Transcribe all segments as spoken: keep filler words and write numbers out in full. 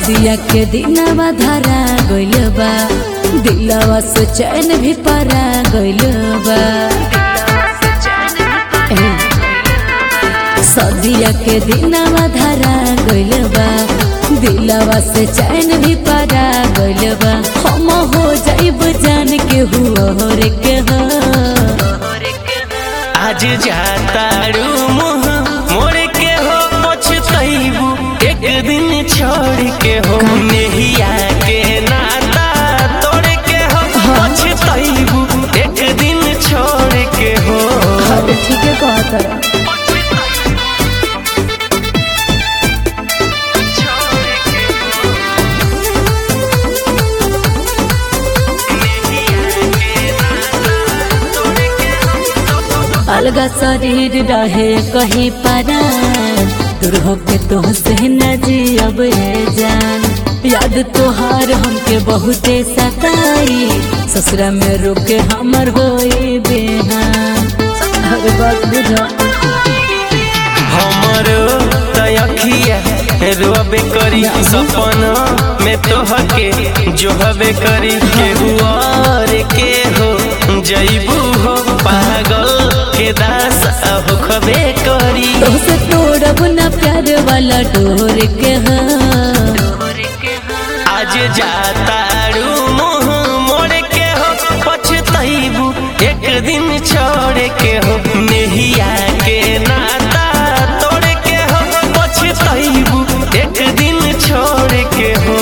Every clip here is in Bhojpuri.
सदिया के दिनवा धरा गइल बा, दिलवा से चैन भी परा गइल बा। सदिया के दिनवा धरा गइल बा, दिलवा से चैन भी परा गइल बा। हम हो जाइब जान के हुआ रे के हो, आज जातारू मुँह मोड़ के हो, पछतैबू एक दिन छोड़ के हो। नेहिया के नाता तोड़ के हो, पछतैबू एक दिन छोड़ के हो। ठीक है कहता अलगा शरीर रहे कहीं पारा, दूर होके तो से न जियब जान। याद तोहार हमके बहुते सताई, ससुरा में रोके हमर होई बेहान। हर बात बुझा हमरो तयखिया रोबे करी, सपना में तोहके जो हबे करी। केहू और के हो जइबू हो, पागल के दास हो खबे करी। तो से तोड़ब न प्यार वाला डोर के हो, आज जातारू मुँह मोड़ के हो, पछतैबू एक दिन छोड़ के हो। नेहिया के नाता तोड़ के हो, पछतैबू एक दिन छोड़ के हो।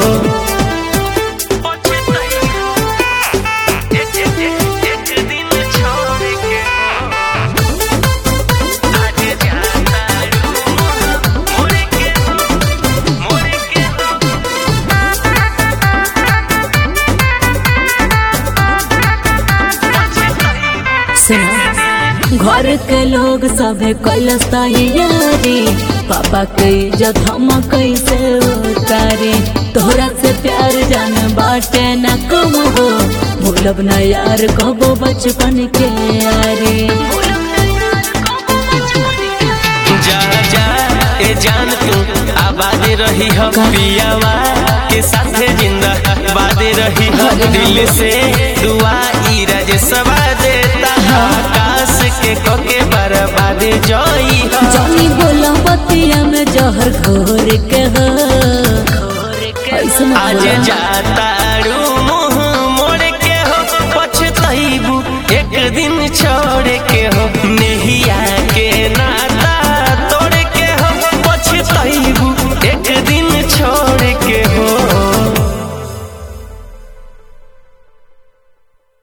घर के लोग सब कैलस तैयारी, पापा के इज्जत हम कैसे उतारे। तोहरा से प्यार जान बाटे न कम हो, भूलब न यार कबो बचपन के यारी। जा जा ए जान तू आबाद रही हो, पियावा के साथे जिंदा बाद रही हो। दिल से दुआ इराज सवा देता, आकाश के कोके बर्बाद जोई हो। जानी बोला बतिया में जहर घोर के हो, आज जातारू